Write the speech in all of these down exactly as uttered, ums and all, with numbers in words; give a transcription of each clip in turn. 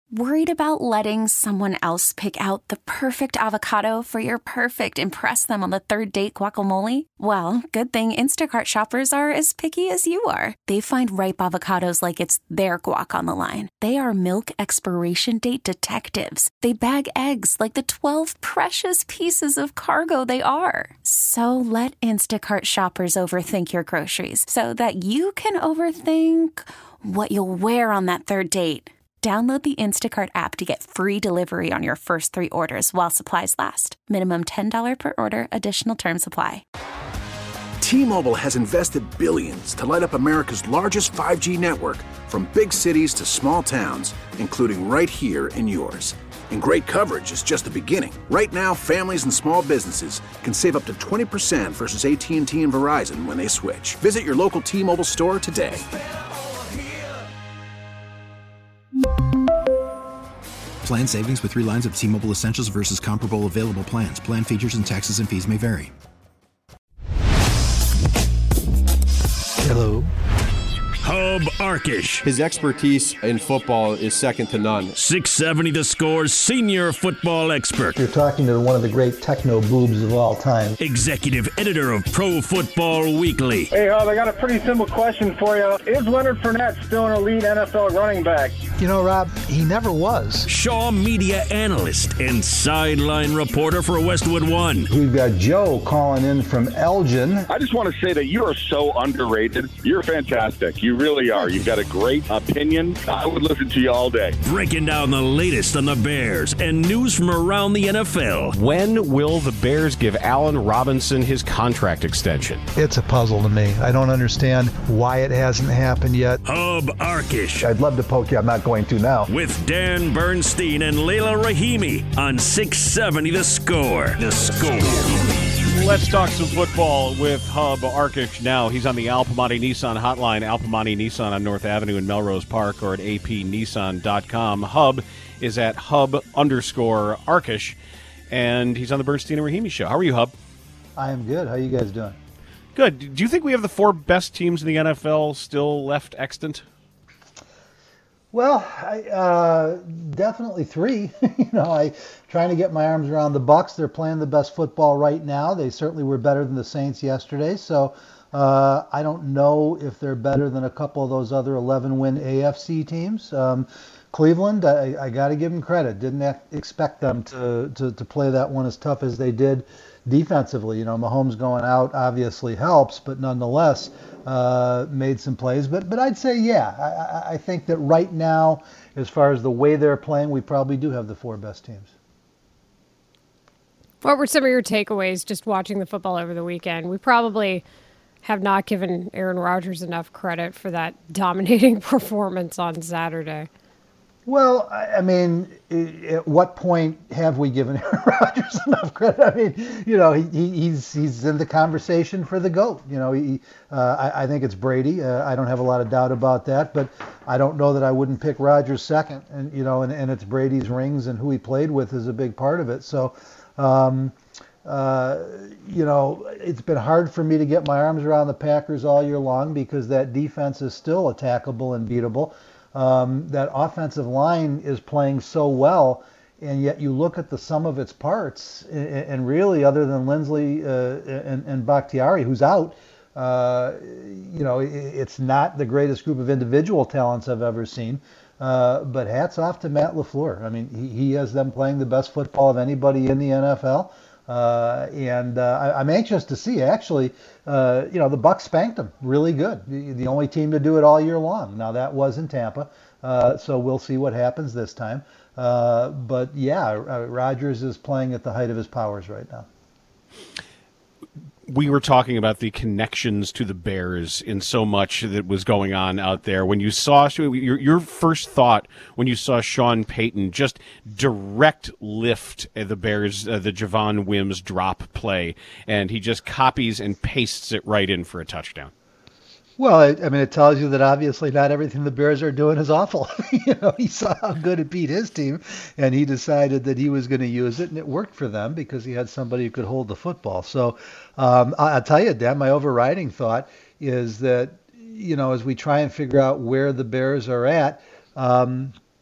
Worried about letting someone else pick out the perfect avocado for your perfect impress them on the third date guacamole? Well, good thing Instacart shoppers are as picky as you are. They find ripe avocados like it's their guac on the line. They are milk expiration date detectives. They bag eggs like the twelve precious pieces of cargo they are. So let Instacart shoppers overthink your groceries so that you can overthink what you'll wear on that third date. Download the Instacart app to get free delivery on your first three orders while supplies last. Minimum ten dollars per order. Additional terms apply. T-Mobile has invested billions to light up America's largest five G network, from big cities to small towns, including right here in yours. And great coverage is just the beginning. Right now, families and small businesses can save up to twenty percent versus A T and T and Verizon when they switch. Visit your local T-Mobile store today. Plan savings with three lines of T-Mobile Essentials versus comparable available plans. Plan features and taxes and fees may vary. Hello. Hub Arkish. His expertise in football is second to none. six seventy The Score's senior football expert. You're talking to one of the great techno boobs of all time. Executive editor of Pro Football Weekly. Hey, Hub, I got a pretty simple question for you. Is Leonard Fournette still an elite N F L running back? You know, Rob, he never was. Shaw media analyst and sideline reporter for Westwood One. We've got Joe calling in from Elgin. I just want to say that you are so underrated. You're fantastic. You really are. You've got a great opinion. I would listen to you all day. Breaking down the latest on the Bears and news from around the N F L. When will the Bears give Allen Robinson his contract extension? It's a puzzle to me. I don't understand why it hasn't happened yet. Hub Arkish. I'd love to poke you. I'm not going to now. With Dan Bernstein and Layla Rahimi on six seventy The Score. The Score. Let's talk some football with Hub Arkish now. He's on the Al Pamani Nissan hotline, Al Pamani Nissan on North Avenue in Melrose Park, or at a p nissan dot com. Hub is at Hub underscore Arkish, and he's on the Bernstein and Rahimi show. How are you, Hub? I am good. How are you guys doing? Good. Do you think we have the four best teams in the N F L still left extant? Well, I, uh, definitely three. you know, I trying to get my arms around the Bucs. They're playing the best football right now. They certainly were better than the Saints yesterday. So uh, I don't know if they're better than a couple of those other eleven-win A F C teams. Um, Cleveland, I, I got to give them credit. Didn't expect them to, to to play that one as tough as they did defensively. You know, Mahomes going out obviously helps, but nonetheless. Uh, made some plays, but but I'd say, yeah, I, I think that right now, as far as the way they're playing, we probably do have the four best teams. What were some of your takeaways just watching the football over the weekend? We probably have not given Aaron Rodgers enough credit for that dominating performance on Saturday. Well, I mean, at what point have we given Aaron Rodgers enough credit? I mean, you know, he, he's he's in the conversation for the GOAT. You know, he, uh, I, I think it's Brady. Uh, I don't have a lot of doubt about that, but I don't know that I wouldn't pick Rodgers second. And you know, and, and it's Brady's rings and who he played with is a big part of it. So, um, uh, you know, it's been hard for me to get my arms around the Packers all year long because that defense is still attackable and beatable. Um, that offensive line is playing so well, and yet you look at the sum of its parts, and, and really, other than Lindsley uh, and, and Bakhtiari, who's out, uh, you know, it, it's not the greatest group of individual talents I've ever seen. Uh, but hats off to Matt LaFleur. I mean, he, he has them playing the best football of anybody in the N F L. Uh, and uh, I, I'm anxious to see, actually, uh, you know, the Bucs spanked them really good. The, the only team to do it all year long. Now, that was in Tampa, uh, so we'll see what happens this time. Uh, but, yeah, uh, Rodgers is playing at the height of his powers right now. We were talking about the connections to the Bears in so much that was going on out there. When you saw your, your first thought when you saw Sean Payton just direct lift the Bears, uh, the Javon Wims drop play, and he just copies and pastes it right in for a touchdown. Well, it, I mean, it tells you that obviously not everything the Bears are doing is awful. you know, he saw how good it beat his team, and he decided that he was going to use it, and it worked for them because he had somebody who could hold the football. So um, I, I'll tell you, Dan, my overriding thought is that, you know, as we try and figure out where the Bears are at, um,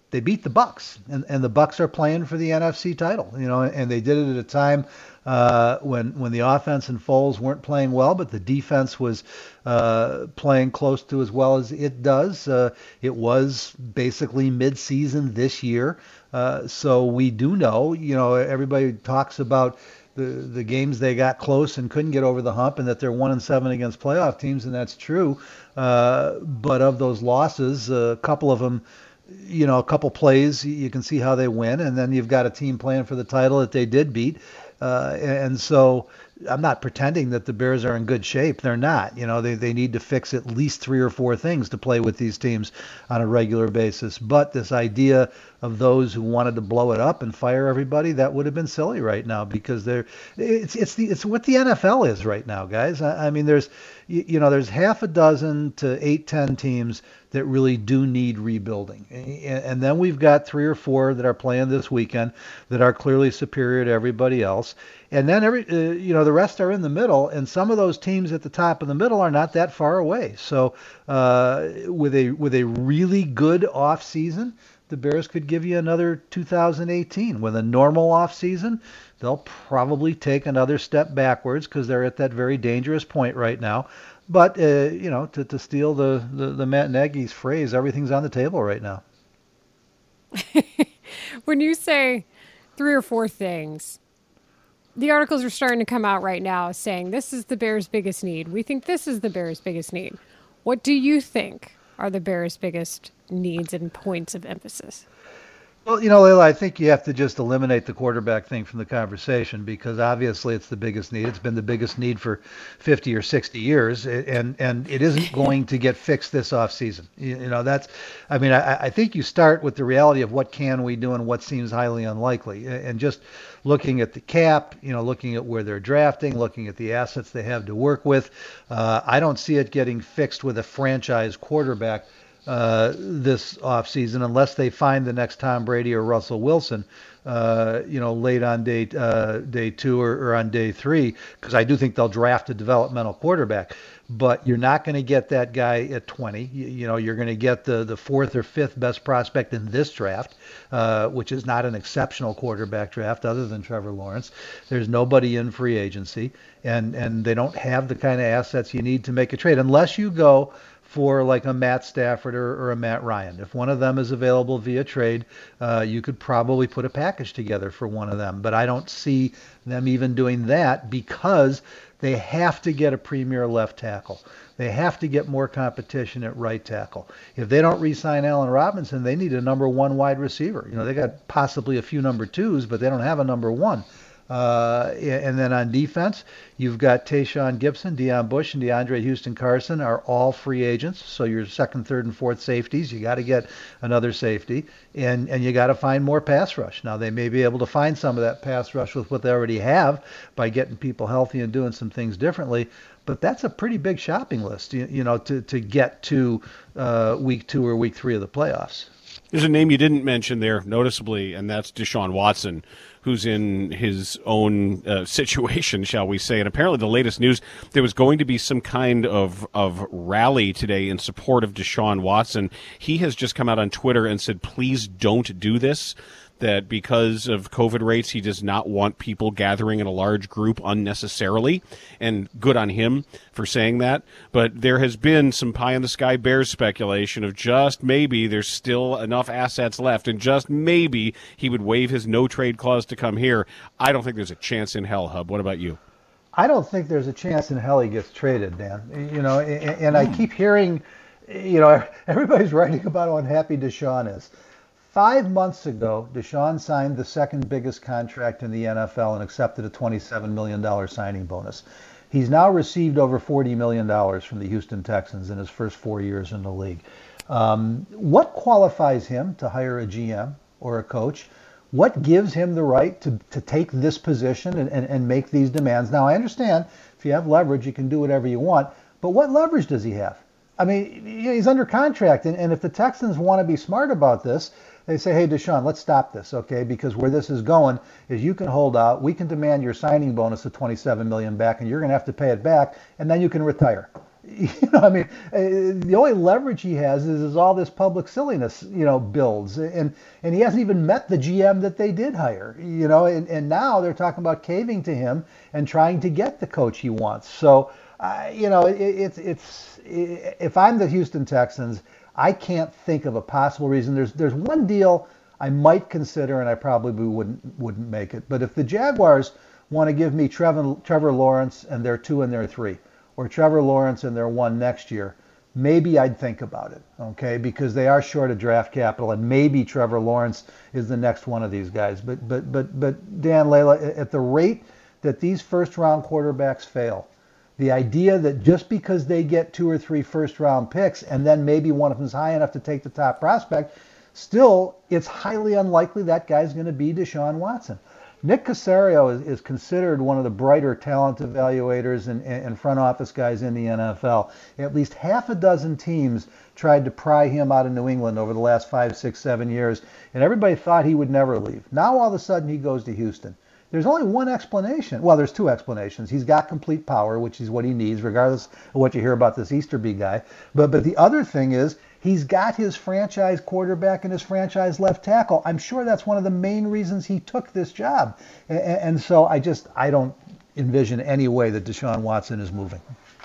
they beat the Bucks, and, and the Bucks are playing for the N F C title, you know, and they did it at a time uh, when when the offense and Foles weren't playing well, but the defense was uh, playing close to as well as it does. Uh, it was basically mid-season this year, uh, so we do know, you know, everybody talks about the the games they got close and couldn't get over the hump, and that they're one and seven against playoff teams, and that's true. Uh, but of those losses, a couple of them, you know, a couple plays, you can see how they win, and then you've got a team playing for the title that they did beat. Uh, and so I'm not pretending that the Bears are in good shape. They're not. You know, they, they need to fix at least three or four things to play with these teams on a regular basis. But this idea of those who wanted to blow it up and fire everybody, that would have been silly right now, because they're it's it's the it's what the N F L is right now, guys. I, I mean, there's you, you know there's half a dozen to eight, ten teams that really do need rebuilding. And then we've got three or four that are playing this weekend that are clearly superior to everybody else. And then every, uh, you know, the rest are in the middle, and some of those teams at the top of the middle are not that far away. So uh, with a with a really good off season, the Bears could give you another two thousand eighteen. With a normal off season, they'll probably take another step backwards, because they're at that very dangerous point right now. But, uh, you know, to, to steal the, the, the Matt Nagy's phrase, everything's on the table right now. When you say three or four things, the articles are starting to come out right now saying this is the Bears' biggest need. We think this is the Bears' biggest need. What do you think are the Bears' biggest needs and points of emphasis? Well, you know, Layla, I think you have to just eliminate the quarterback thing from the conversation, because obviously it's the biggest need. It's been the biggest need for fifty or sixty years, and and it isn't going to get fixed this offseason. You, you know, that's, I mean, I, I think you start with the reality of what can we do and what seems highly unlikely, and just looking at the cap, you know, looking at where they're drafting, looking at the assets they have to work with. Uh, I don't see it getting fixed with a franchise quarterback Uh, this offseason, unless they find the next Tom Brady or Russell Wilson, uh, you know, late on day uh, day two or, or on day three, because I do think they'll draft a developmental quarterback. But you're not going to get that guy at twenty. You, you know, you're going to get the, the fourth or fifth best prospect in this draft, uh, which is not an exceptional quarterback draft other than Trevor Lawrence. There's nobody in free agency, and, and they don't have the kind of assets you need to make a trade, unless you go for like a Matt Stafford or, or a Matt Ryan. If one of them is available via trade, uh, you could probably put a package together for one of them. But I don't see them even doing that, because they have to get a premier left tackle. They have to get more competition at right tackle. If they don't re-sign Allen Robinson, they need a number one wide receiver. You know, they got possibly a few number twos, but they don't have a number one. Uh, and then on defense, you've got Tayshaun Gibson, Deion Bush, and DeAndre Houston Carson are all free agents. So your second, third, and fourth safeties, you got to get another safety, and and you got to find more pass rush. Now they may be able to find some of that pass rush with what they already have by getting people healthy and doing some things differently. But that's a pretty big shopping list, you, you know, to to get to uh, week two or week three of the playoffs. There's a name you didn't mention there, noticeably, and that's Deshaun Watson, who's in his own uh, situation, shall we say. And apparently the latest news, there was going to be some kind of, of rally today in support of Deshaun Watson. He has just come out on Twitter and said, please don't do this, that because of COVID rates, he does not want people gathering in a large group unnecessarily, and good on him for saying that. But there has been some pie-in-the-sky Bears speculation of just maybe there's still enough assets left, and just maybe he would waive his no-trade clause to come here. I don't think there's a chance in hell, Hub. What about you? I don't think there's a chance in hell he gets traded, Dan. You know, and, and I keep hearing, you know, everybody's writing about how unhappy Deshaun is. Five months ago, Deshaun signed the second biggest contract in the N F L and accepted a twenty-seven million dollars signing bonus. He's now received over forty million dollars from the Houston Texans in his first four years in the league. Um, what qualifies him to hire a G M or a coach? What gives him the right to, to take this position and, and, and make these demands? Now, I understand if you have leverage, you can do whatever you want, but what leverage does he have? I mean, he's under contract, and, and if the Texans want to be smart about this, they say, hey, Deshaun, let's stop this, okay? Because where this is going is you can hold out. We can demand your signing bonus of twenty-seven million dollars back, and you're going to have to pay it back, and then you can retire. You know, I mean, uh, the only leverage he has is, is all this public silliness, you know, builds. And and he hasn't even met the G M that they did hire, you know, and, and now they're talking about caving to him and trying to get the coach he wants. So, uh, you know, it, it's, it's, it, if I'm the Houston Texans, I can't think of a possible reason. There's, there's one deal I might consider, and I probably wouldn't, wouldn't make it. But if the Jaguars want to give me Trevor, Trevor Lawrence and their two and their three, or Trevor Lawrence and their one next year, maybe I'd think about it, okay? Because they are short of draft capital, and maybe Trevor Lawrence is the next one of these guys. But but but but Dan, Layla, at the rate that these first-round quarterbacks fail, the idea that just because they get two or three first-round picks and then maybe one of them is high enough to take the top prospect, still, it's highly unlikely that guy's going to be Deshaun Watson. Nick Caserio is, is considered one of the brighter talent evaluators and, and front office guys in the N F L. At least half a dozen teams tried to pry him out of New England over the last five, six, seven years, and everybody thought he would never leave. Now all of a sudden he goes to Houston. There's only one explanation. Well, there's two explanations. He's got complete power, which is what he needs, regardless of what you hear about this Easterby guy. But but the other thing is, he's got his franchise quarterback and his franchise left tackle. I'm sure that's one of the main reasons he took this job. And, and so I just, I don't envision any way that Deshaun Watson is moving.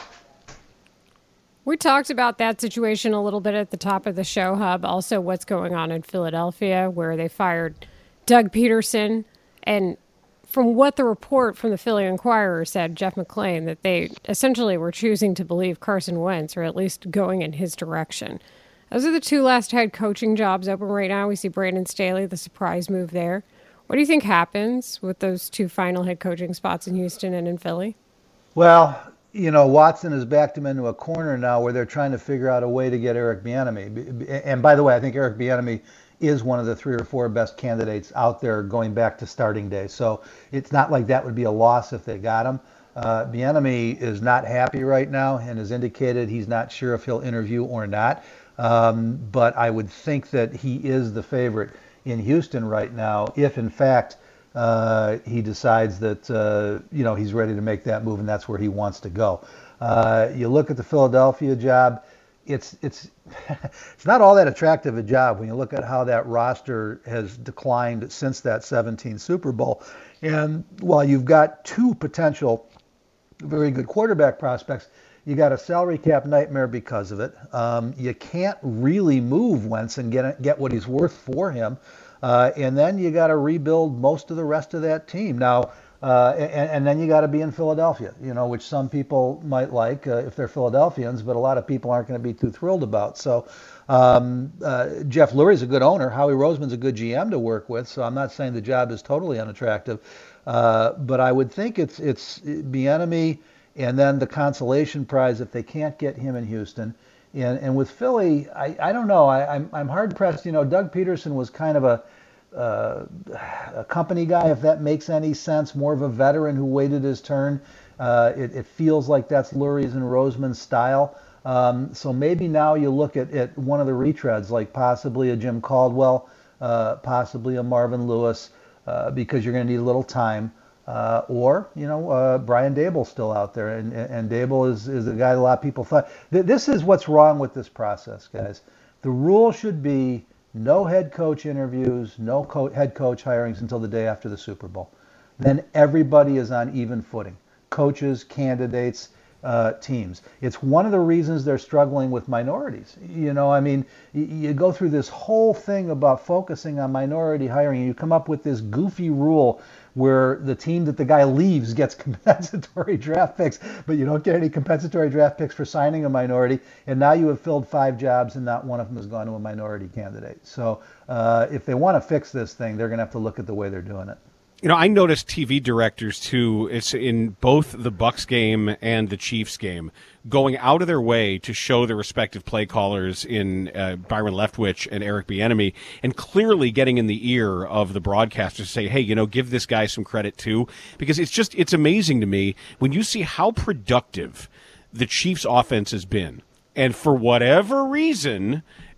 We talked about that situation a little bit at the top of the show, Hub. Also what's going on in Philadelphia, where they fired Doug Peterson. And from what the report from the Philly Inquirer said, Jeff McClain, that they essentially were choosing to believe Carson Wentz, or at least going in his direction. Those are the two last head coaching jobs open right now. We see Brandon Staley, the surprise move there. What do you think happens with those two final head coaching spots in Houston and in Philly? Well, you know, Watson has backed him into a corner now where they're trying to figure out a way to get Eric Bieniemy. And by the way, I think Eric Bieniemy is one of the three or four best candidates out there going back to starting day. So it's not like that would be a loss if they got him. Uh, Bieniemy is not happy right now and has indicated he's not sure if he'll interview or not. Um, but I would think that he is the favorite in Houston right now if, in fact, uh, he decides that, uh, you know, he's ready to make that move and that's where he wants to go. Uh, you look at the Philadelphia job, it's it's it's not all that attractive a job when you look at how that roster has declined since that seventeen Super Bowl. And while you've got two potential very good quarterback prospects, you got a salary cap nightmare because of it. Um, you can't really move Wentz and get get what he's worth for him. Uh, and then you got to rebuild most of the rest of that team. Now, uh, and, and then you got to be in Philadelphia, you know, which some people might like uh, if they're Philadelphians, but a lot of people aren't going to be too thrilled about. So um, uh, Jeff Lurie's a good owner. Howie Roseman's a good G M to work with. So I'm not saying the job is totally unattractive. Uh, but I would think it's it's Bieniemy and then the consolation prize if they can't get him in Houston. And and with Philly, I, I don't know. I, I'm I'm hard pressed. You know, Doug Peterson was kind of a uh, a company guy, if that makes any sense. More of a veteran who waited his turn. Uh, it, it feels like that's Lurie's and Roseman's style. Um, so maybe now you look at, at one of the retreads, like possibly a Jim Caldwell, uh, possibly a Marvin Lewis, uh, because you're going to need a little time. Uh, or, you know, uh, Brian Daboll's still out there, and, and Daboll is, is a guy a lot of people thought. This is what's wrong with this process, guys. The rule should be no head coach interviews, no co- head coach hirings until the day after the Super Bowl. Then everybody is on even footing. Coaches, candidates, uh, teams. It's one of the reasons they're struggling with minorities. You know, I mean, you, you go through this whole thing about focusing on minority hiring, and you come up with this goofy rule where the team that the guy leaves gets compensatory draft picks, but you don't get any compensatory draft picks for signing a minority. And now you have filled five jobs and not one of them has gone to a minority candidate. So uh, if they want to fix this thing, they're going to have to look at the way they're doing it. You know, I noticed T V directors, too, it's in both the Bucs game and the Chiefs game, going out of their way to show the respective play callers in uh, Byron Leftwich and Eric Bieniemy, and clearly getting in the ear of the broadcasters to say, hey, you know, give this guy some credit, too. Because it's just, it's amazing to me when you see how productive the Chiefs' offense has been. And for whatever reason,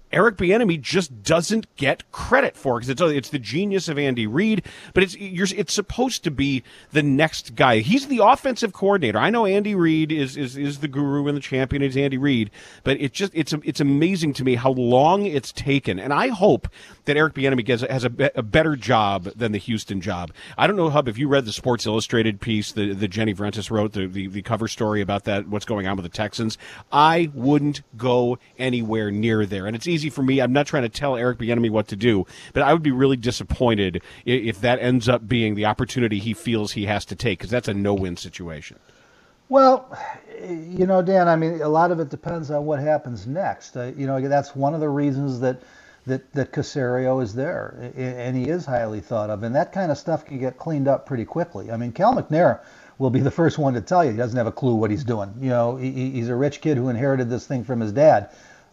Eric Bieniemy just doesn't get credit for, because it's it's the genius of Andy Reid, but it's you're, it's supposed to be the next guy. He's the offensive coordinator. I know Andy Reid is is, is the guru and the champion is Andy Reid, but it's just it's it's amazing to me how long it's taken, and I hope that Eric Bieniemy gets, has a, be, a better job than the Houston job. I don't know, Hub, if you read the Sports Illustrated piece that, that Jenny Vrentas wrote, the, the the cover story about that, what's going on with the Texans. I wouldn't go anywhere near there, and it's easy for me. I'm not trying to tell Eric Bieniemy what to do, but I would be really disappointed if that ends up being the opportunity he feels he has to take, because that's a no-win situation. Well, you know, Dan, I mean, a lot of it depends on what happens next. Uh, you know, that's one of the reasons that that that Caserio is there, and he is highly thought of, and that kind of stuff can get cleaned up pretty quickly. I mean, Cal McNair will be the first one to tell you he doesn't have a clue what he's doing. You know, he, he's a rich kid who inherited this thing from his dad.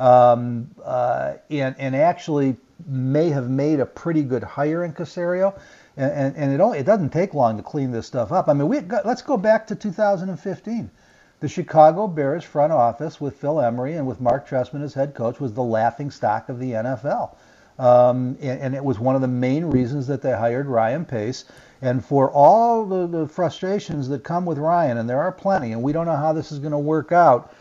Um, uh, and, and actually may have made a pretty good hire in Caserio, and, and, and it only, it doesn't take long to clean this stuff up. I mean, we got, let's go back to two thousand fifteen. The Chicago Bears front office with Phil Emery and with Mark Trestman as head coach was the laughing stock of the N F L, um, and, and it was one of the main reasons that they hired Ryan Pace. And for all the, the frustrations that come with Ryan, and there are plenty, and we don't know how this is going to work out.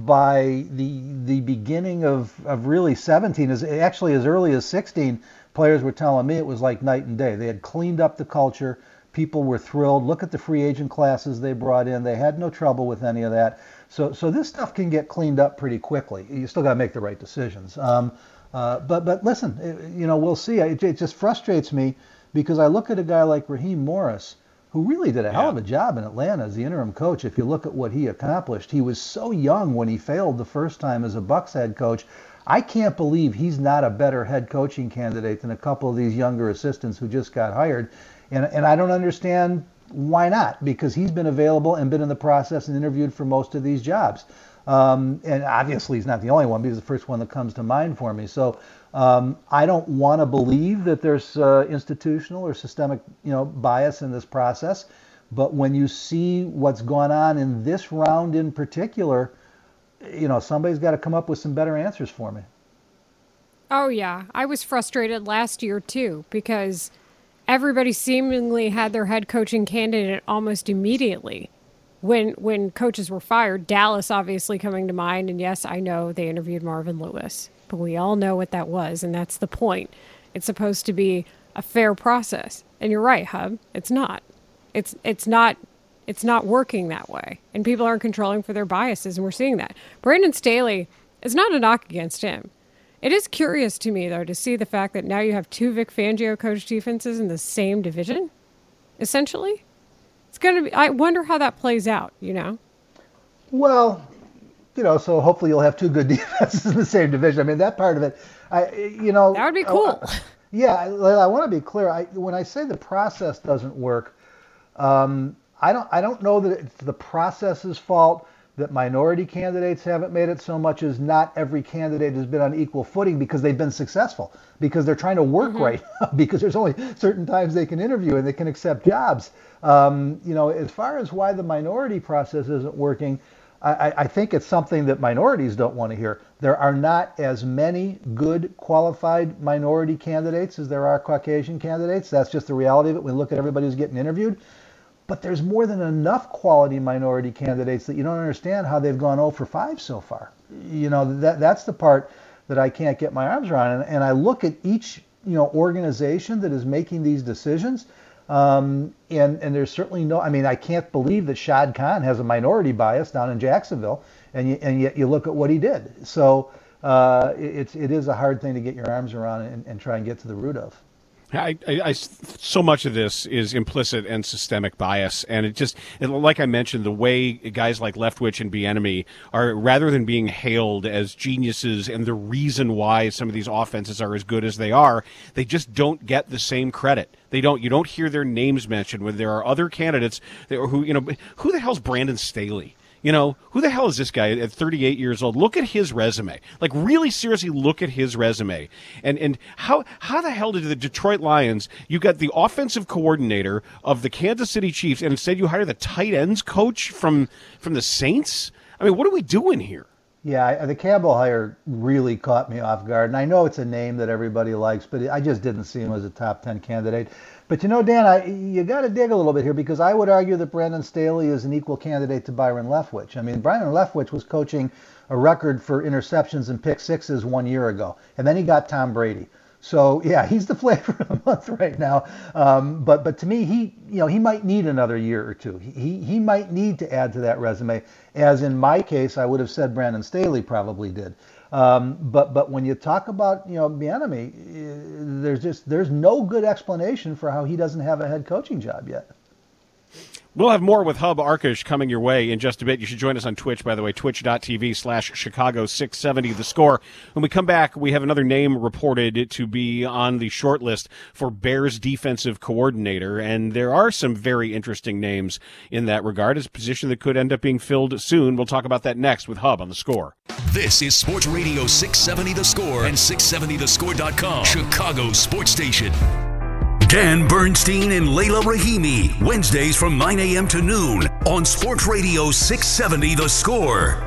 By the the beginning of, of really seventeen, as actually as early as sixteen, players were telling me it was like night and day. They had cleaned up the culture. People were thrilled. Look at the free agent classes they brought in. They had no trouble with any of that. So so this stuff can get cleaned up pretty quickly. You still got to make the right decisions. Um, uh, but but listen, it, you know, we'll see. It, it just frustrates me because I look at a guy like Raheem Morris, who really did a hell of a job in Atlanta as the interim coach. If you look at what he accomplished, he was so young when he failed the first time as a Bucs head coach. I can't believe he's not a better head coaching candidate than a couple of these younger assistants who just got hired. And and I don't understand why not, because he's been available and been in the process and interviewed for most of these jobs. Um, and obviously he's not the only one, because he's the first one that comes to mind for me. So um, I don't want to believe that there's uh, institutional or systemic, you know, bias in this process. But when you see what's gone on in this round in particular, you know, somebody's got to come up with some better answers for me. Oh, yeah. I was frustrated last year, too, because everybody seemingly had their head coaching candidate almost immediately when when coaches were fired. Dallas obviously coming to mind, and yes, I know they interviewed Marvin Lewis, but we all know what that was, and that's the point. It's supposed to be a fair process, and you're right, Hub. It's not. It's it's not. It's not working that way, and people aren't controlling for their biases, and we're seeing that. Brandon Staley is not a knock against him. It is curious to me, though, to see the fact that now you have two Vic Fangio coach defenses in the same division, essentially. It's going to be, I wonder how that plays out, you know? Well, you know, so hopefully you'll have two good defenses in the same division. I mean, that part of it, I, you know. That would be cool. Uh, yeah, I, I want to be clear. I, when I say the process doesn't work, um, I don't, I don't know that it's the process's fault that minority candidates haven't made it so much as not every candidate has been on equal footing because they've been successful, because they're trying to work mm-hmm. right now, because there's only certain times they can interview and they can accept jobs. Um, you know, as far as why the minority process isn't working, I, I think it's something that minorities don't want to hear. There are not as many good qualified minority candidates as there are Caucasian candidates. That's just the reality of it. We look at everybody who's getting interviewed. But there's more than enough quality minority candidates that you don't understand how they've gone oh for five so far. You know, that that's the part that I can't get my arms around. And, and I look at each, you know, organization that is making these decisions, um, and, and there's certainly no, I mean, I can't believe that Shad Khan has a minority bias down in Jacksonville, and, you, and yet you look at what he did. So uh, it, it is a hard thing to get your arms around and, and try and get to the root of. I, I, I, so much of this is implicit and systemic bias, and it just, it, like I mentioned, the way guys like Leftwich and Bieniemy are, rather than being hailed as geniuses and the reason why some of these offenses are as good as they are, they just don't get the same credit. They don't. You don't hear their names mentioned when there are other candidates that, who, you know, who the hell's Brandon Staley? You know, who the hell is this guy at thirty-eight years old? Look at his resume. Like, really seriously look at his resume. And and how how the hell did the Detroit Lions, you got the offensive coordinator of the Kansas City Chiefs, and instead you hire the tight ends coach from from the Saints? I mean, what are we doing here? Yeah, I, the Campbell hire really caught me off guard. And I know it's a name that everybody likes, but I just didn't see him as a top ten candidate. But you know, Dan, I, you got to dig a little bit here because I would argue that Brandon Staley is an equal candidate to Byron Leftwich. I mean, Byron Leftwich was coaching a record for interceptions and pick sixes one year ago, and then he got Tom Brady. So yeah, he's the flavor of the month right now. Um, but but to me, he you know he might need another year or two. He he might need to add to that resume. As in my case, I would have said Brandon Staley probably did. Um, but but when you talk about you know Bieniemy, there's just there's no good explanation for how he doesn't have a head coaching job yet. We'll have more with Hub Arkush coming your way in just a bit. You should join us on Twitch, by the way, twitch.tv slash Chicago six seventy The Score. When we come back, we have another name reported to be on the short list for Bears defensive coordinator, and there are some very interesting names in that regard. It's a position that could end up being filled soon. We'll talk about that next with Hub on The Score. This is Sports Radio six seventy The Score and six seventy the score dot com, Chicago Sports Station. Dan Bernstein and Layla Rahimi, Wednesdays from nine a.m. to noon on Sports Radio six seventy The Score.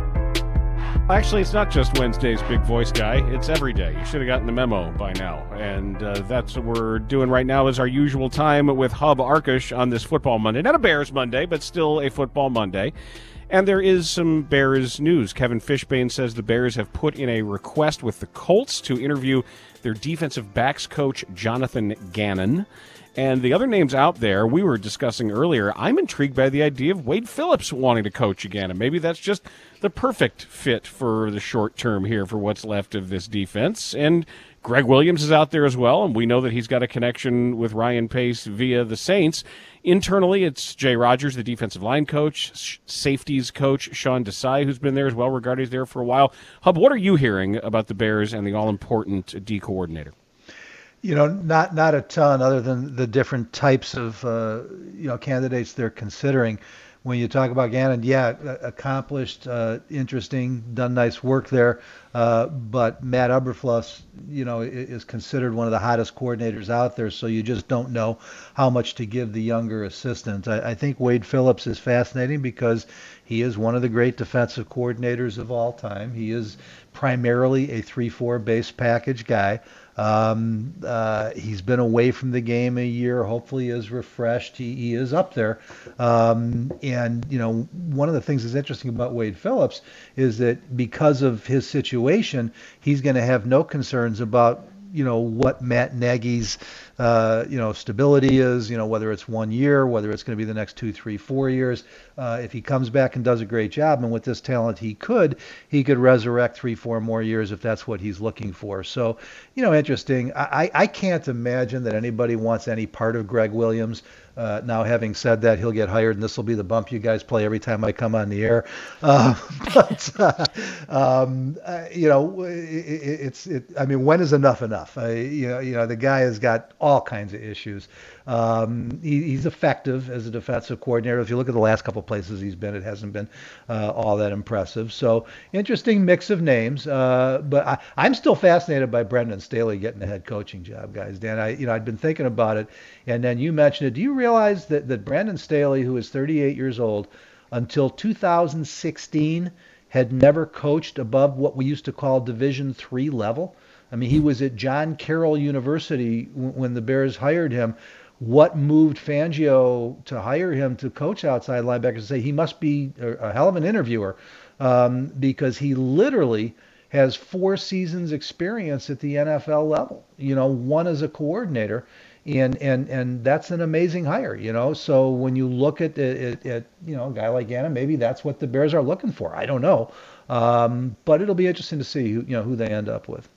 Actually, it's not just Wednesdays, big voice guy. It's every day. You should have gotten the memo by now. And uh, that's what we're doing right now is our usual time with Hub Arkush on this football Monday. Not a Bears Monday, but still a football Monday. And there is some Bears news. Kevin Fishbane says the Bears have put in a request with the Colts to interview their defensive backs coach, Jonathan Gannon. And the other names out there we were discussing earlier, I'm intrigued by the idea of Wade Phillips wanting to coach again. And maybe that's just the perfect fit for the short term here for what's left of this defense. And Greg Williams is out there as well, and we know that he's got a connection with Ryan Pace via the Saints. Internally, it's Jay Rogers, the defensive line coach, safeties coach, Sean Desai, who's been there as well, regarded he's there for a while. Hub, what are you hearing about the Bears and the all-important D coordinator? You know, not not a ton other than the different types of, uh, you know, candidates they're considering. When you talk about Gannon, yeah, accomplished, uh, interesting, done nice work there. Uh, but Matt Eberflus, you know, is considered one of the hottest coordinators out there. So you just don't know how much to give the younger assistant. I, I think Wade Phillips is fascinating because he is one of the great defensive coordinators of all time. He is primarily a three four base package guy. Um, uh, he's been away from the game a year. Hopefully, he is refreshed. He, he is up there. Um, and you know, one of the things that's interesting about Wade Phillips is that because of his situation, he's going to have no concerns about you know what Matt Nagy's uh, you know stability is. You know whether it's one year, whether it's going to be the next two, three, four years. Uh, if he comes back and does a great job, and with this talent he could, he could resurrect three, four more years if that's what he's looking for. So, you know, interesting. I, I can't imagine that anybody wants any part of Greg Williams. Uh, now, having said that, he'll get hired, and this will be the bump you guys play every time I come on the air. Uh, but, uh, um, uh, you know, it, it's, it, I mean, when is enough enough? Uh, you know, you know, the guy has got all kinds of issues. Um, he, he's effective as a defensive coordinator. If you look at the last couple of places he's been, it hasn't been uh, all that impressive. So interesting mix of names. Uh, but I, I'm still fascinated by Brendan Staley getting a head coaching job, guys. Dan, I, you know, I'd been thinking about it, and then you mentioned it. Do you realize that, that Brandon Staley, who is thirty-eight years old, until two thousand sixteen had never coached above what we used to call Division three level? I mean, he was at John Carroll University when the Bears hired him. What moved Fangio to hire him to coach outside linebackers and say he must be a hell of an interviewer um, because he literally has four seasons experience at the N F L level, you know, one as a coordinator. And, and, and that's an amazing hire, you know. So when you look at, at, at you know, a guy like Gannon, maybe that's what the Bears are looking for. I don't know. Um, but it'll be interesting to see who, you know, who they end up with.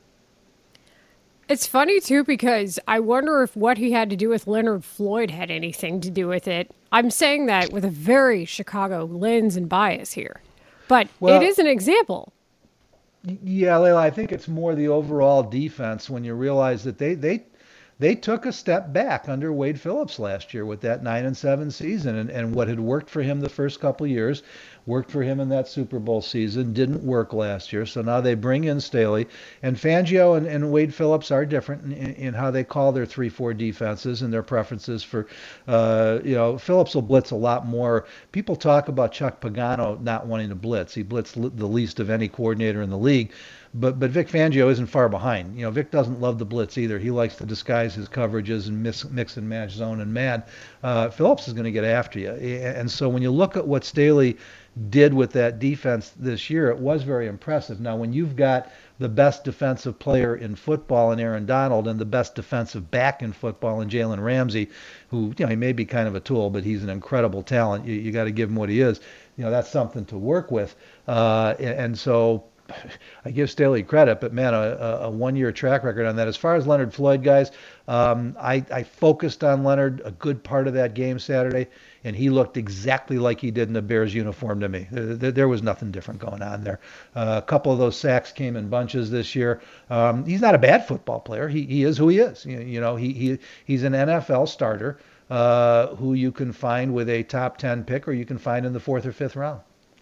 It's funny, too, because I wonder if what he had to do with Leonard Floyd had anything to do with it. I'm saying that with a very Chicago lens and bias here. But well, it is an example. Yeah, Layla, I think it's more the overall defense when you realize that they, they they took a step back under Wade Phillips last year with that nine and seven season, and, and what had worked for him the first couple years worked for him in that Super Bowl season, didn't work last year. So now they bring in Staley, and Fangio and, and Wade Phillips are different in, in how they call their three four defenses and their preferences for, uh, you know, Phillips will blitz a lot more. People talk about Chuck Pagano not wanting to blitz. He blitzed the least of any coordinator in the league. But but Vic Fangio isn't far behind. You know, Vic doesn't love the blitz either. He likes to disguise his coverages and mix, mix and match zone and man. Uh, Phillips is going to get after you. And so when you look at what Staley did with that defense this year, it was very impressive. Now, when you've got the best defensive player in football in Aaron Donald and the best defensive back in football in Jalen Ramsey, who, you know, he may be kind of a tool, but he's an incredible talent. You, you got to give him what he is. You know, that's something to work with. Uh, and, and so I give Staley credit, but man, a, a one-year track record on that. As far as Leonard Floyd, guys, um, I, I focused on Leonard a good part of that game Saturday, and he looked exactly like he did in the Bears uniform to me. There, there was nothing different going on there. Uh, a couple of those sacks came in bunches this year. Um, he's not a bad football player. He he is who he is. You, you know, he he he's an N F L starter uh, who you can find with a top ten pick, or you can find in the fourth or fifth round.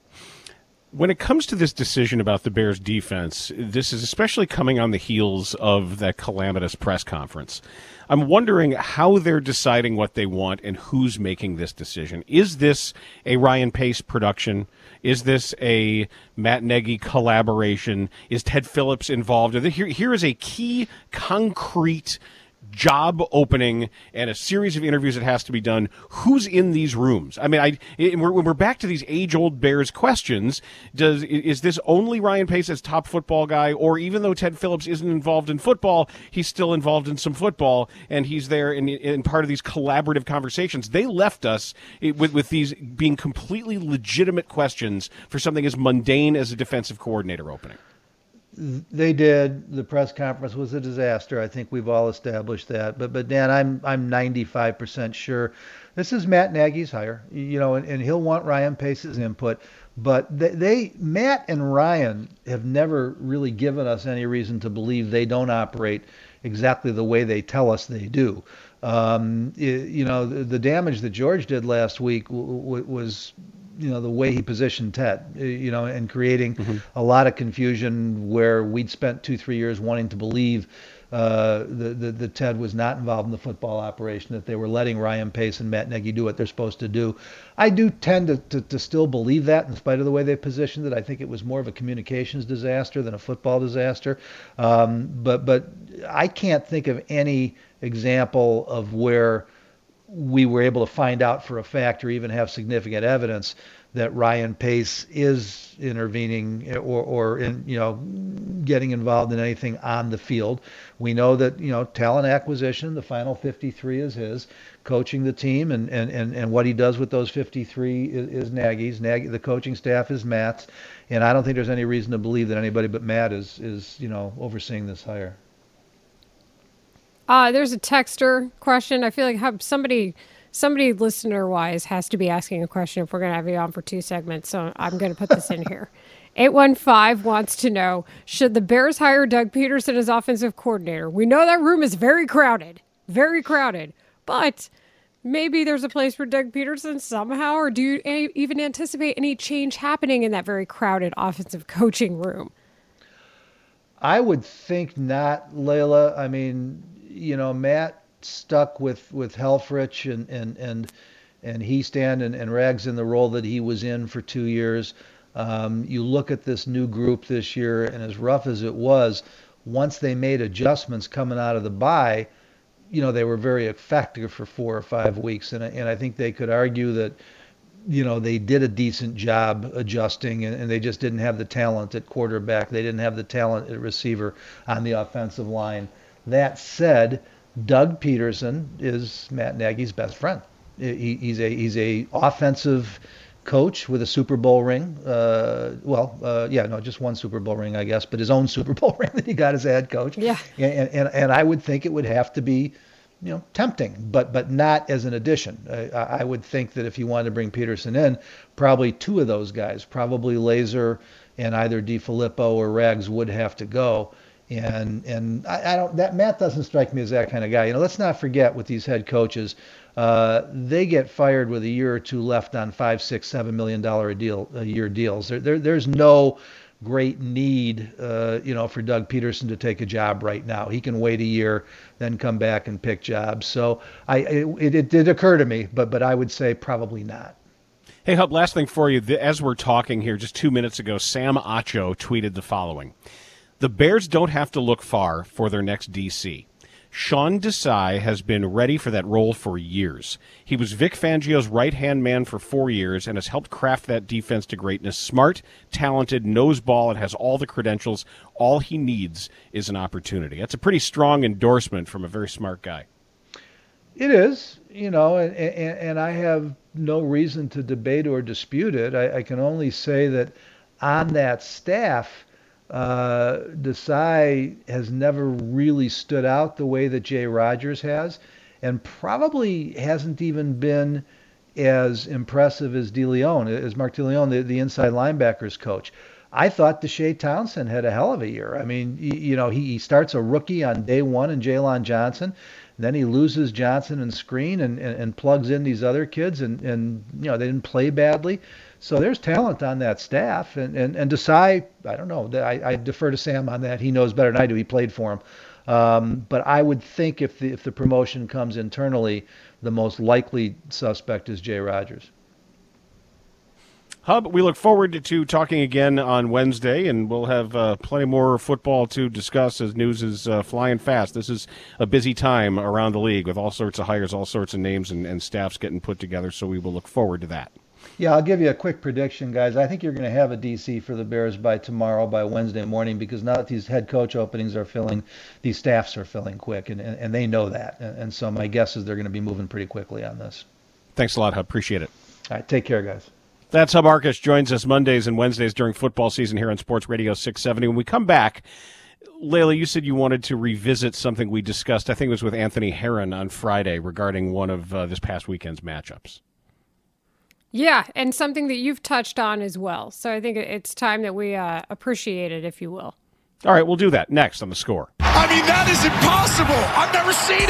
When it comes to this decision about the Bears defense, this is especially coming on the heels of that calamitous press conference. I'm wondering how they're deciding what they want and who's making this decision. Is this a Ryan Pace production? Is this a Matt Nagy collaboration? Is Ted Phillips involved? Here, here is a key, concrete job opening and a series of interviews that has to be done. Who's in these rooms? I mean, I we're, we're back to these age-old Bears questions. Does is this only Ryan Pace as top football guy, or even though Ted Phillips isn't involved in football, he's still involved in some football, and he's there in, in part of these collaborative conversations? They left us with with these being completely legitimate questions for something as mundane as a defensive coordinator opening. They did. The press conference was a disaster. I think we've all established that. But but Dan, I'm I'm ninety-five percent sure this is Matt Nagy's hire. You know, and, and he'll want Ryan Pace's input. But they, they Matt and Ryan have never really given us any reason to believe they don't operate exactly the way they tell us they do. Um, it, you know, the, the damage that George did last week w- w- was. You know, the way he positioned Ted, you know, and creating mm-hmm. a lot of confusion where we'd spent two, three years wanting to believe uh, the, the, the Ted was not involved in the football operation, that they were letting Ryan Pace and Matt Nagy do what they're supposed to do. I do tend to, to, to still believe that in spite of the way they positioned it. I think it was more of a communications disaster than a football disaster. Um, but, but I can't think of any example of where we were able to find out for a fact or even have significant evidence that Ryan Pace is intervening or, or in, you know, getting involved in anything on the field. We know that, you know, talent acquisition, the final fifty-three is his. Coaching the team and, and, and, and what he does with those fifty-three is, is Nagy's. Nagy, the coaching staff is Matt's. And I don't think there's any reason to believe that anybody but Matt is, is you know, overseeing this hire. Uh, there's a texter question. I feel like how somebody, somebody listener-wise has to be asking a question if we're going to have you on for two segments, so I'm going to put this in here. eight one five wants to know, should the Bears hire Doug Peterson as offensive coordinator? We know that room is very crowded, very crowded, but maybe there's a place for Doug Peterson somehow, or do you any, even anticipate any change happening in that very crowded offensive coaching room? I would think not, Layla. I mean, you know, Matt stuck with, with Helfrich and, and, and, and Hiestand and, and Rags in the role that he was in for two years. Um, you look at this new group this year, and as rough as it was, once they made adjustments coming out of the bye, you know, they were very effective for four or five weeks. And, and I think they could argue that, you know, they did a decent job adjusting, and, and they just didn't have the talent at quarterback. They didn't have the talent at receiver on the offensive line. That said, Doug Peterson is Matt Nagy's best friend. He, he's a he's a offensive coach with a Super Bowl ring. Uh, well, uh, yeah, no, just one Super Bowl ring, I guess, but his own Super Bowl ring that he got as a head coach. Yeah. And, and and I would think it would have to be, you know, tempting, but but not as an addition. I, I would think that if you wanted to bring Peterson in, probably two of those guys, probably Laser and either DiFilippo or Rags, would have to go. And and I, I don't that Matt doesn't strike me as that kind of guy. You know, let's not forget with these head coaches, uh, they get fired with a year or two left on five, six, seven million dollar a deal a year deals. There, there there's no great need, uh, you know, for Doug Peterson to take a job right now. He can wait a year, then come back and pick jobs. So I it, it did occur to me, but but I would say probably not. Hey, Hub, last thing for you. As we're talking here, just two minutes ago, Sam Acho tweeted the following. The Bears don't have to look far for their next D C. Sean Desai has been ready for that role for years. He was Vic Fangio's right-hand man for four years and has helped craft that defense to greatness. Smart, talented, knows ball, and has all the credentials. All he needs is an opportunity. That's a pretty strong endorsement from a very smart guy. It is, you know, and, and, and I have no reason to debate or dispute it. I, I can only say that on that staff, Uh, Desai has never really stood out the way that Jay Rodgers has, and probably hasn't even been as impressive as DeLeon, as Mark DeLeon, the, the inside linebackers coach. I thought Deshae Townsend had a hell of a year. I mean, you, you know, he, he starts a rookie on day one in Jaylon Johnson. Then he loses Johnson and screen and, and, and plugs in these other kids, and, and you know, they didn't play badly. So there's talent on that staff, and and and Desai, I don't know. I, I defer to Sam on that. He knows better than I do. He played for him, um, but I would think if the if the promotion comes internally, the most likely suspect is Jay Rodgers. Hub, we look forward to, to talking again on Wednesday, and we'll have uh, plenty more football to discuss as news is uh, flying fast. This is a busy time around the league with all sorts of hires, all sorts of names, and, and staffs getting put together. So we will look forward to that. Yeah, I'll give you a quick prediction, guys. I think you're going to have a D C for the Bears by tomorrow, by Wednesday morning, because now that these head coach openings are filling, these staffs are filling quick, and, and, and they know that. And, and so my guess is they're going to be moving pretty quickly on this. Thanks a lot, Hub. Appreciate it. All right, take care, guys. That's Hub Arkush. Joins us Mondays and Wednesdays during football season here on Sports Radio six seventy. When we come back, Layla, you said you wanted to revisit something we discussed, I think it was with Anthony Herron on Friday, regarding one of uh, this past weekend's matchups. Yeah, and something that you've touched on as well. So I think it's time that we uh, appreciate it, if you will. All right, we'll do that next on The Score. I mean, that is impossible. I've never seen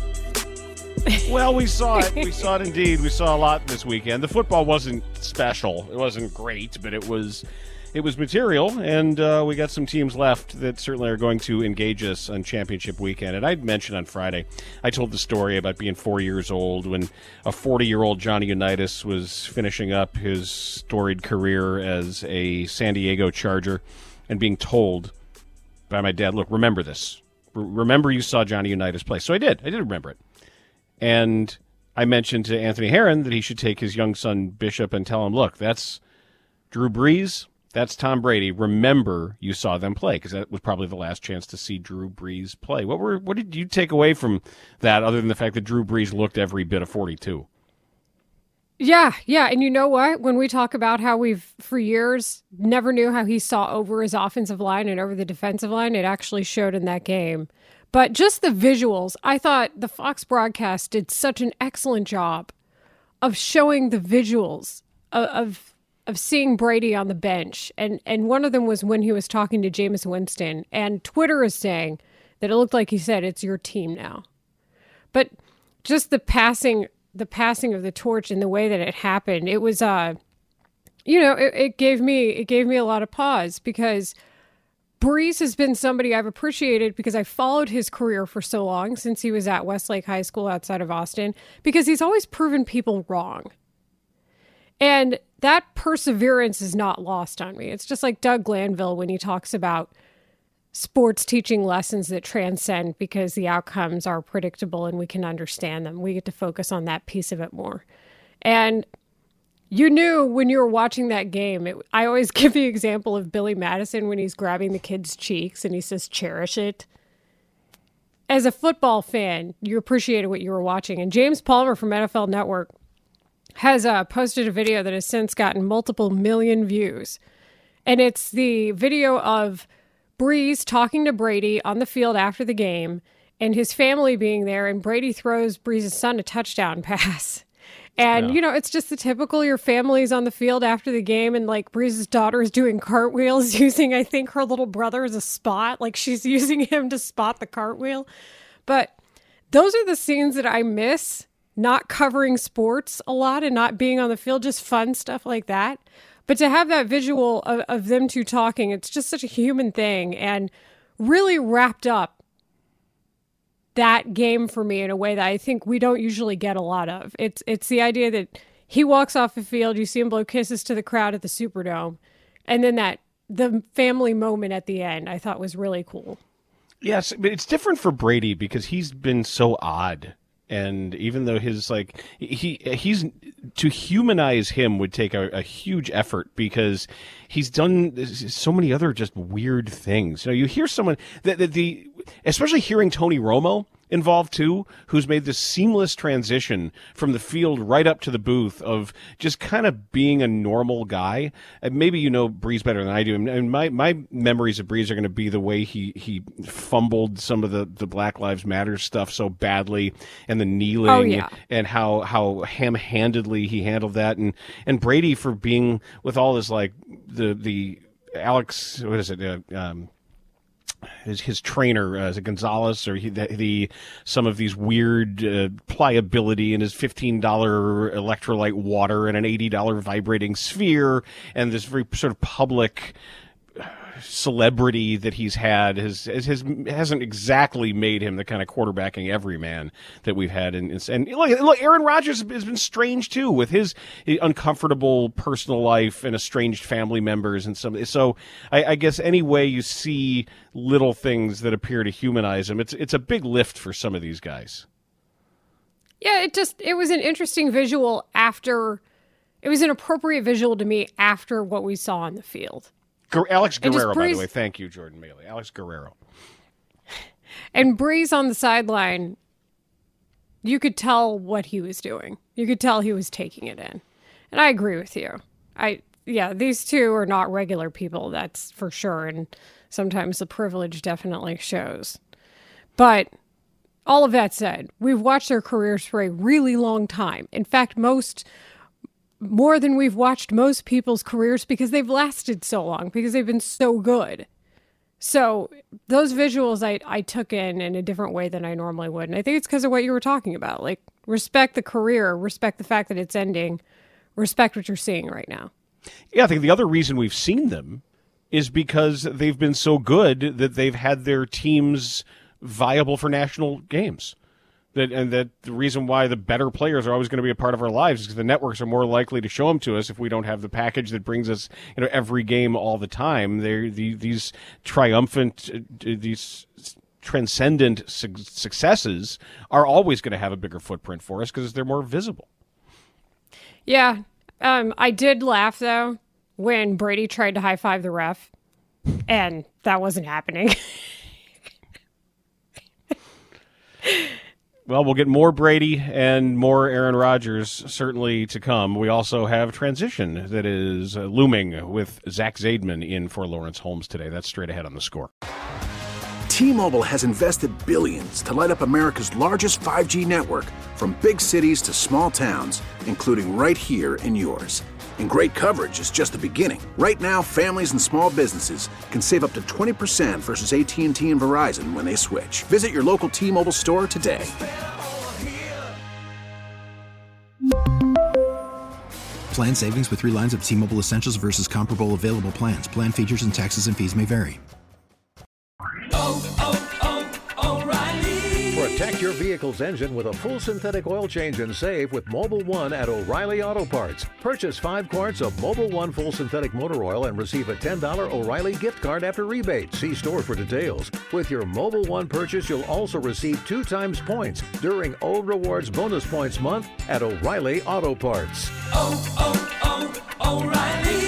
it. Well, we saw it. We saw it indeed. We saw a lot this weekend. The football wasn't special. It wasn't great, but it was it was material, and uh, we got some teams left that certainly are going to engage us on championship weekend. And I mentioned on Friday, I told the story about being four years old when a forty-year-old Johnny Unitas was finishing up his storied career as a San Diego Charger and being told by my dad, look, remember this. R- remember you saw Johnny Unitas play. So I did. I did remember it. And I mentioned to Anthony Herron that he should take his young son Bishop and tell him, look, that's Drew Brees. That's Tom Brady. Remember, you saw them play, because that was probably the last chance to see Drew Brees play. What were what did you take away from that, other than the fact that Drew Brees looked every bit of forty-two? Yeah, yeah, and you know what? When we talk about how we've, for years, never knew how he saw over his offensive line and over the defensive line, it actually showed in that game. But just the visuals, I thought the Fox broadcast did such an excellent job of showing the visuals of, of of seeing Brady on the bench. And, and one of them was when he was talking to Jameis Winston. And Twitter is saying that it looked like he said, it's your team now. But just the passing the passing of the torch and the way that it happened, it was, uh, you know, it, it gave me it gave me a lot of pause, because Brees has been somebody I've appreciated because I followed his career for so long, since he was at Westlake High School outside of Austin, because he's always proven people wrong. And that perseverance is not lost on me. It's just like Doug Glanville when he talks about sports teaching lessons that transcend because the outcomes are predictable and we can understand them. We get to focus on that piece of it more. And you knew when you were watching that game, it, I always give the example of Billy Madison when he's grabbing the kid's cheeks and he says, cherish it. As a football fan, you appreciated what you were watching. And James Palmer from N F L Network has uh, posted a video that has since gotten multiple million views. And it's the video of Brees talking to Brady on the field after the game and his family being there, and Brady throws Brees' son a touchdown pass. And, Yeah. you know, it's just the typical, your family's on the field after the game and like Breeze's daughter is doing cartwheels using, I think, her little brother as a spot. Like she's using him to spot the cartwheel. But those are the scenes that I miss, not covering sports a lot and not being on the field, just fun stuff like that. But to have that visual of, of them two talking, it's just such a human thing and really wrapped up that game for me in a way that I think we don't usually get a lot of. It's it's the idea that he walks off the field, you see him blow kisses to the crowd at the Superdome, and then that the family moment at the end I thought was really cool. Yes, but it's different for Brady because he's been so odd. And even though his like he he's to humanize him would take a, a huge effort because he's done so many other just weird things. You know, you hear someone that the, the especially hearing Tony Romo involved too, who's made this seamless transition from the field right up to the booth of just kind of being a normal guy. And maybe you know Breeze better than I do. And my, my memories of Breeze are going to be the way he, he fumbled some of the, the Black Lives Matter stuff so badly and the kneeling oh, yeah. and how, how ham-handedly he handled that. And, and Brady for being with all his like the, the Alex, what is it? Uh, um, His, his trainer, uh, is it Gonzalez, or he, the, the some of these weird uh, pliability in his fifteen dollars electrolyte water and an eighty dollars vibrating sphere, and this very sort of public celebrity that he's had has, has, has hasn't exactly made him the kind of quarterbacking everyman that we've had. In, in, and look, look, Aaron Rodgers has been strange too with his uncomfortable personal life and estranged family members and some. So I, I guess any way you see little things that appear to humanize him, it's it's a big lift for some of these guys. Yeah, it just it was an interesting visual after. It was an appropriate visual to me after what we saw on the field. Alex Guerrero, Breeze, by the way. Thank you, Jordan Maley. Alex Guerrero. And Breeze on the sideline, you could tell what he was doing. You could tell he was taking it in. And I agree with you. I yeah, these two are not regular people, that's for sure. And sometimes the privilege definitely shows. But all of that said, we've watched their careers for a really long time. In fact, most... more than we've watched most people's careers because they've lasted so long, because they've been so good. So those visuals I, I took in in a different way than I normally would. And I think it's because of what you were talking about. Like, respect the career, respect the fact that it's ending, respect what you're seeing right now. Yeah, I think the other reason we've seen them is because they've been so good that they've had their teams viable for national games. That, and that the reason why the better players are always going to be a part of our lives is because the networks are more likely to show them to us if we don't have the package that brings us, you know, every game all the time. They're the, these triumphant, uh, these transcendent su- successes are always going to have a bigger footprint for us because they're more visible. Yeah, um, I did laugh though when Brady tried to high five the ref, and that wasn't happening. Well, we'll get more Brady and more Aaron Rodgers certainly to come. We also have transition that is uh, looming with Zach Zaidman in for Lawrence Holmes today. That's straight ahead on The Score. T-Mobile has invested billions to light up America's largest five G network, from big cities to small towns, including right here in yours. And great coverage is just the beginning. Right now, families and small businesses can save up to twenty percent versus A T and T and Verizon when they switch. Visit your local T-Mobile store today. Plan savings with three lines of T-Mobile Essentials versus comparable available plans. Plan features and taxes and fees may vary. Oh, oh, oh, O'Reilly. Protect your vehicle's engine with a full synthetic oil change and save with Mobil one at O'Reilly Auto Parts. Purchase five quarts of Mobil one full synthetic motor oil and receive a ten dollars O'Reilly gift card after rebate. See store for details. With your Mobil one purchase, you'll also receive two times points during O Rewards Bonus Points Month at O'Reilly Auto Parts. Oh, oh, oh, O'Reilly